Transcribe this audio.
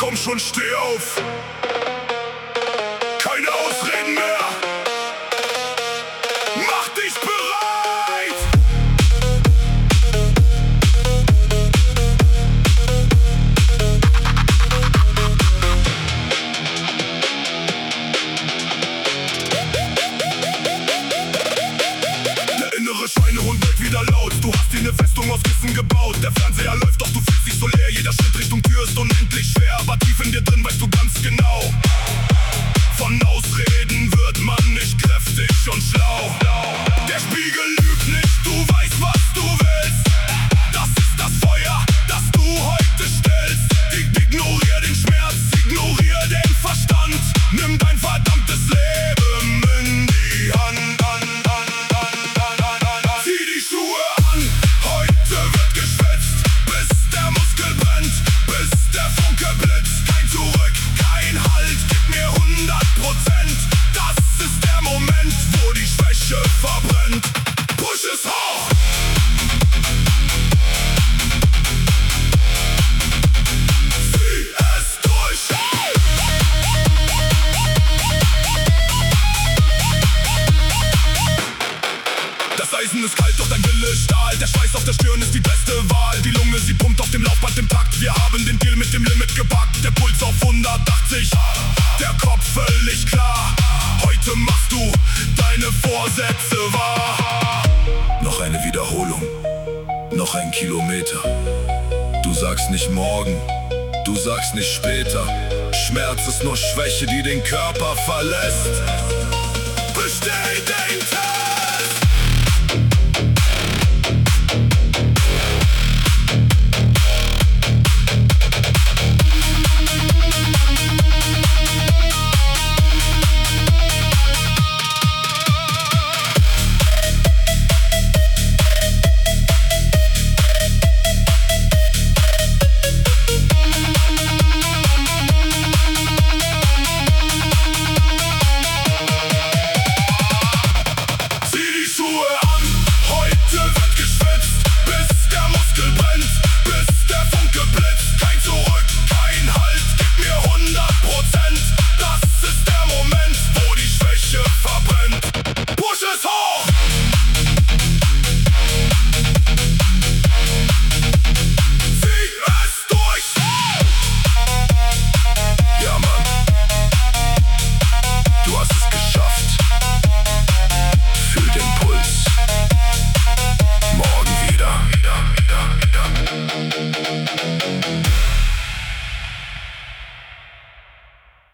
komm schon, steh auf. Keine Ausreden mehr. Mach dich bereit. Der innere Schweinehund wird wieder laut. Du hast dir eine Festung aus Kissen gebaut. Der Fernseher läuft, doch du fühlst dich so leer. Jeder Schritt Richtung Tür ist unendlich schwer, aber tief in dir drin weißt du ganz genau: von Ausreden wird man nicht kräftig und schlau. Der Spiegel lügt nicht, du weißt, was du willst. Das ist das Feuer, das du heute stillst. Ignorier den Schmerz, ignorier den Verstand. Nimm dein verdammtes Leben in die Hand. Zieh die Schuhe an, heute wird geschwitzt, bis der Muskel brennt, bis der Funke blitzt. Kein Zurück, kein Halt, gib mir 100%. Das ist der Moment, wo die Schwäche verbrennt. Push es hoch! Zieh es durch! Das Eisen ist kalt, doch dein Wille ist Stahl. Der Schweiß auf der Stirn ist die beste Wahl. Die Lunge, sie pumpt auf dem Laufband im Takt. Wir haben den Deal mit dem Limit gepackt. Der Puls auf 180, der Kopf völlig klar. Heute machst du deine Vorsätze wahr. Noch eine Wiederholung, noch ein Kilometer. Du sagst nicht morgen, du sagst nicht später. Schmerz ist nur Schwäche, die den Körper verlässt. Besteh den Tag.